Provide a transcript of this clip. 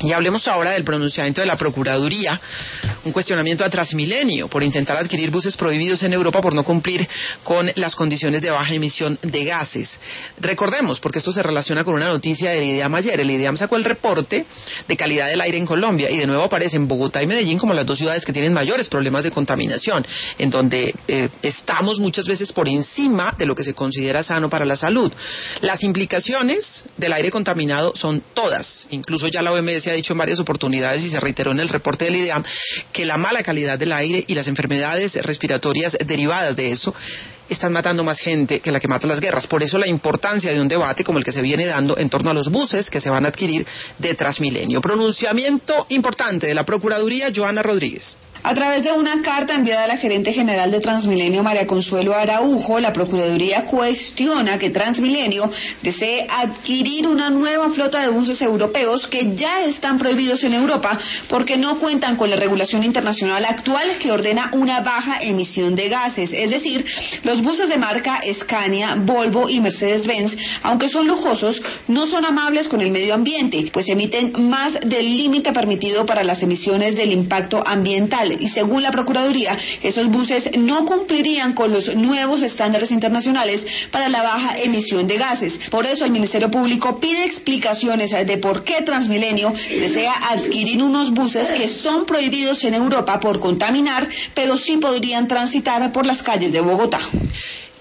Y hablemos ahora del pronunciamiento de la Procuraduría, un cuestionamiento a Transmilenio por intentar adquirir buses prohibidos en Europa por no cumplir con las condiciones de baja emisión de gases. Recordemos, porque esto se relaciona con una noticia del IDEAM ayer. El IDEAM sacó el reporte de calidad del aire en Colombia y de nuevo aparecen Bogotá y Medellín como las dos ciudades que tienen mayores problemas de contaminación, en donde estamos muchas veces por encima de lo que se considera sano para la salud. Las implicaciones del aire contaminado son todas, incluso ya la OMS ha dicho en varias oportunidades y se reiteró en el reporte del IDEAM que la mala calidad del aire y las enfermedades respiratorias derivadas de eso están matando más gente que la que mata las guerras. Por eso la importancia de un debate como el que se viene dando en torno a los buses que se van a adquirir de Transmilenio. Pronunciamiento importante de la Procuraduría, Joana Rodríguez. A través de una carta enviada a la gerente general de Transmilenio, María Consuelo Araujo, la Procuraduría cuestiona que Transmilenio desee adquirir una nueva flota de buses europeos que ya están prohibidos en Europa porque no cuentan con la regulación internacional actual que ordena una baja emisión de gases. Es decir, los buses de marca Scania, Volvo y Mercedes-Benz, aunque son lujosos, no son amables con el medio ambiente, pues emiten más del límite permitido para las emisiones del impacto ambiental. Y según la Procuraduría, esos buses no cumplirían con los nuevos estándares internacionales para la baja emisión de gases. Por eso el Ministerio Público pide explicaciones de por qué Transmilenio desea adquirir unos buses que son prohibidos en Europa por contaminar, pero sí podrían transitar por las calles de Bogotá.